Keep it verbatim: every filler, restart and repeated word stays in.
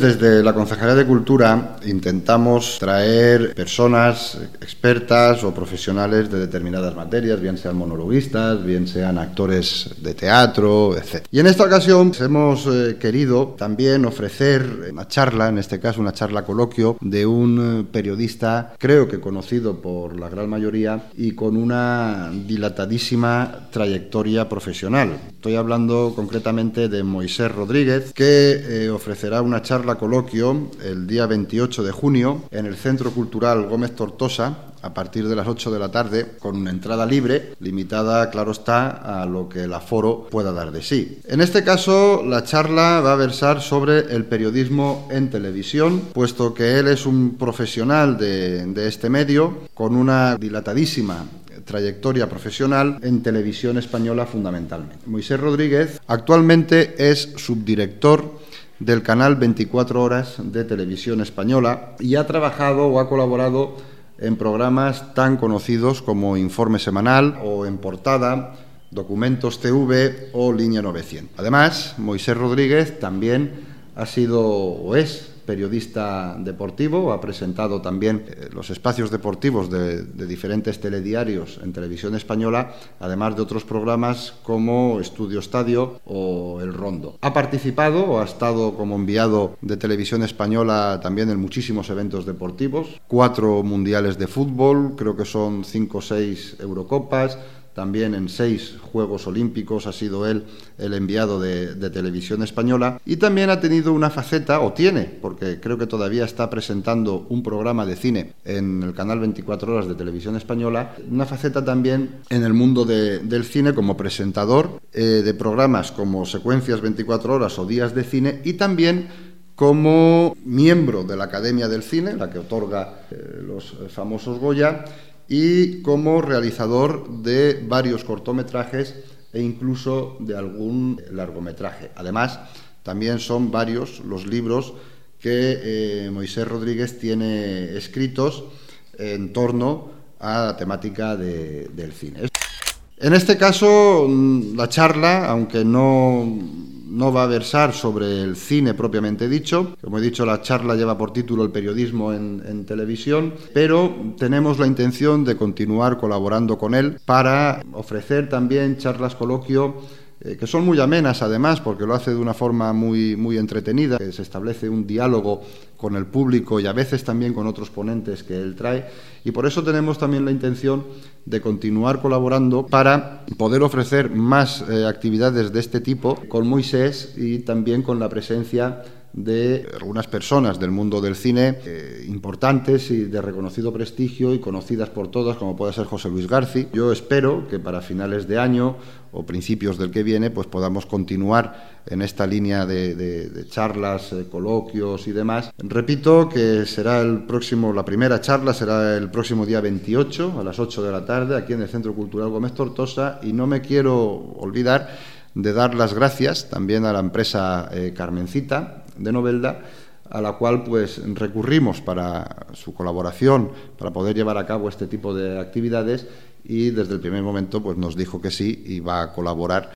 desde la Concejalía de Cultura intentamos traer personas expertas o profesionales de determinadas materias, bien sean monologuistas, bien sean actores de teatro, etcétera. Y en esta ocasión hemos eh, querido también ofrecer una charla, en este caso una charla coloquio, de un periodista, creo que conocido por la gran mayoría y con una dilatadísima trayectoria profesional. Estoy hablando concretamente de Moisés Rodríguez, que eh, ofrecerá una charla coloquio el día veintiocho de junio en el Centro Cultural Gómez Tortosa a partir de las ocho de la tarde, con una entrada libre, limitada, claro está, a lo que el aforo pueda dar de sí. En este caso, la charla va a versar sobre el periodismo en televisión, puesto que él es un profesional de, de este medio, con una dilatadísima trayectoria profesional en televisión española fundamentalmente. Moisés Rodríguez actualmente es subdirector del canal veinticuatro horas de Televisión Española y ha trabajado o ha colaborado en programas tan conocidos como Informe Semanal o En Portada, Documentos T V o Línea novecientos. Además, Moisés Rodríguez también ha sido o es periodista deportivo, ha presentado también eh, los espacios deportivos de, de diferentes telediarios en Televisión Española, además de otros programas como Estudio Estadio o El Rondo. Ha participado o ha estado como enviado de Televisión Española también en muchísimos eventos deportivos, cuatro mundiales de fútbol, creo que son cinco o seis Eurocopas. También en seis Juegos Olímpicos ha sido él el enviado de, de Televisión Española, y también ha tenido una faceta, o tiene, porque creo que todavía está presentando un programa de cine en el canal veinticuatro horas de Televisión Española, una faceta también en el mundo de, del cine como presentador eh, de programas como Secuencias veinticuatro horas o Días de Cine, y también como miembro de la Academia del Cine, la que otorga eh, los famosos Goya, y como realizador de varios cortometrajes e incluso de algún largometraje. Además, también son varios los libros que eh, Moisés Rodríguez tiene escritos en torno a la temática de, del cine. En este caso, la charla, aunque no... no va a versar sobre el cine propiamente dicho. Como he dicho, la charla lleva por título El periodismo en, en televisión, pero tenemos la intención de continuar colaborando con él para ofrecer también charlas coloquio eh, que son muy amenas además, porque lo hace de una forma muy, muy entretenida, que se establece un diálogo con el público y a veces también con otros ponentes que él trae, y por eso tenemos también la intención de continuar colaborando para poder ofrecer más eh, actividades de este tipo con Moisés y también con la presencia de algunas personas del mundo del cine eh, importantes y de reconocido prestigio y conocidas por todas, como puede ser José Luis García. Yo espero que para finales de año o principios del que viene pues podamos continuar en esta línea de, de, de charlas, eh, coloquios y demás. Repito que será el próximo, la primera charla será el próximo día veintiocho a las ocho de la tarde aquí en el Centro Cultural Gómez Tortosa, y no me quiero olvidar de dar las gracias también a la empresa eh, Carmencita de Novelda, a la cual pues recurrimos para su colaboración para poder llevar a cabo este tipo de actividades, y desde el primer momento pues nos dijo que sí y va a colaborar